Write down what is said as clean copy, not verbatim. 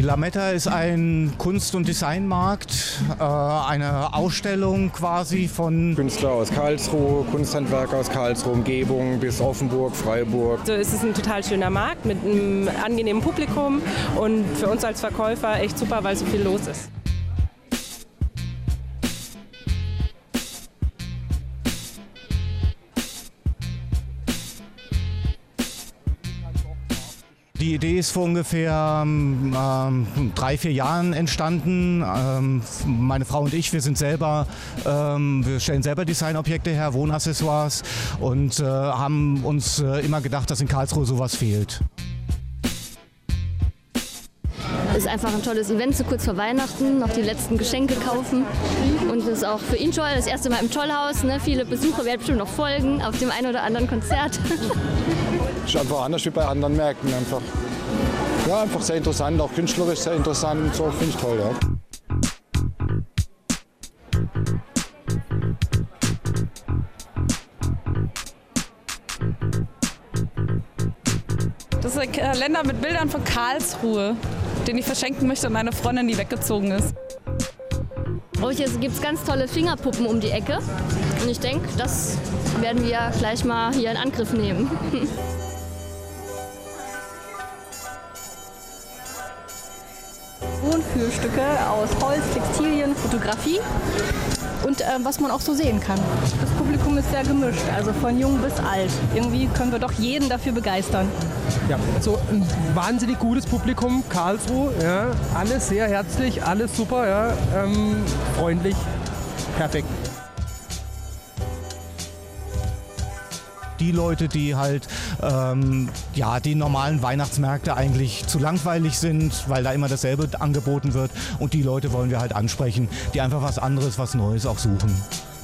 Lametta ist ein Kunst- und Designmarkt, eine Ausstellung quasi von Künstler aus Karlsruhe, Kunsthandwerker aus Karlsruhe, Umgebung bis Offenburg, Freiburg. So ist es ein total schöner Markt mit einem angenehmen Publikum und für uns als Verkäufer echt super, weil so viel los ist. Die Idee ist vor ungefähr 3-4 Jahren entstanden. Meine Frau und ich, wir stellen selber Designobjekte her, Wohnaccessoires und haben uns immer gedacht, dass in Karlsruhe sowas fehlt. Es ist einfach ein tolles Event, so kurz vor Weihnachten, noch die letzten Geschenke kaufen. Und es ist auch für ihn toll, das erste Mal im Tollhaus. Ne? Viele Besucher werden bestimmt noch folgen auf dem einen oder anderen Konzert. Ist einfach anders wie bei anderen Märkten. Einfach sehr interessant, auch künstlerisch sehr interessant. So finde ich toll. Ja. Das ist ein Kalender mit Bildern von Karlsruhe, den ich verschenken möchte an eine Freundin, die weggezogen ist. Oh, hier gibt es ganz tolle Fingerpuppen um die Ecke. Und ich denke, das werden wir gleich mal hier in Angriff nehmen. Wohnfühlstücke aus Holz, Textilien, Fotografie und was man auch so sehen kann. Das Publikum ist sehr gemischt, also von jung bis alt. Irgendwie können wir doch jeden dafür begeistern. Ja, so ein wahnsinnig gutes Publikum, Karlsruhe, ja, alles sehr herzlich, alles super, ja, freundlich, perfekt. Die Leute, die halt die normalen Weihnachtsmärkte eigentlich zu langweilig sind, weil da immer dasselbe angeboten wird. Und die Leute wollen wir halt ansprechen, die einfach was anderes, was Neues auch suchen.